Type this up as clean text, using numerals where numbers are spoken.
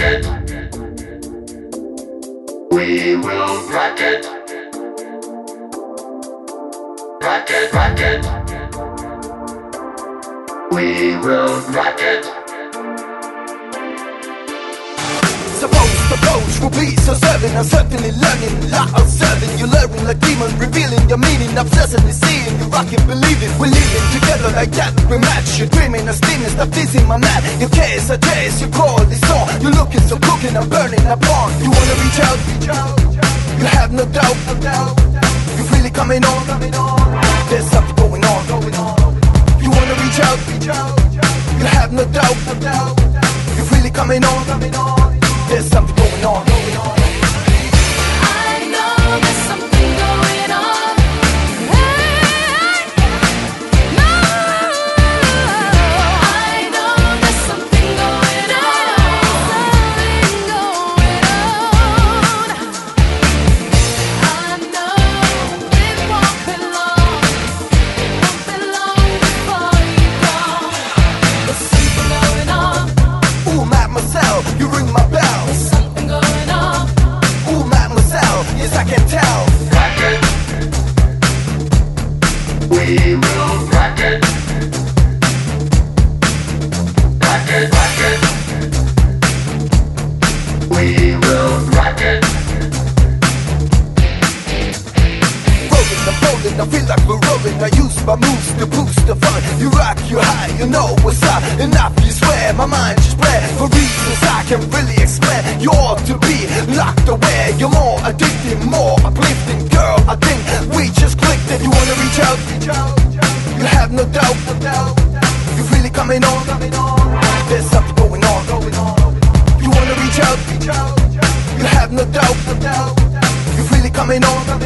it. We will rock it. Rock it, rock it. We will rock it. Supposed approach will be so serving. I'm certainly learning, lot observing. You're learning like demon, revealing your meaning. Obsessively seeing you rock it, believe it. We're living together like that. We match. You're dreaming of steaming, stop teasing my man. Your case, I taste, you call this song. You're looking so cooking, I'm burning upon. You wanna reach out, you have no doubt. You're really coming on. There's something going on. You wanna reach out, you have no doubt. You're really coming on. There's something going on. I know there's something going on. Hey, no. I know there's something going on. I know it won't be long. Before you go. There's something going on. Ooh, mademoiselle, you ring my bell. There's something going on. Ooh, mademoiselle, yes I can tell. Rock it. We will rock it. Rock it, rock it. We will rock it. Rolling, I'm rolling, I feel like we're rolling. I use my moves to boost the fun. You rock, you high, you know what's up. Enough, you swear, my mind just play. For reasons I can really explain. You ought to be locked away. You're more addicting, more uplifting. Girl, I think we just clicked it. You wanna reach out? You have no doubt. You're really coming on. There's something going on. You wanna reach out? You have no doubt. You're really coming on.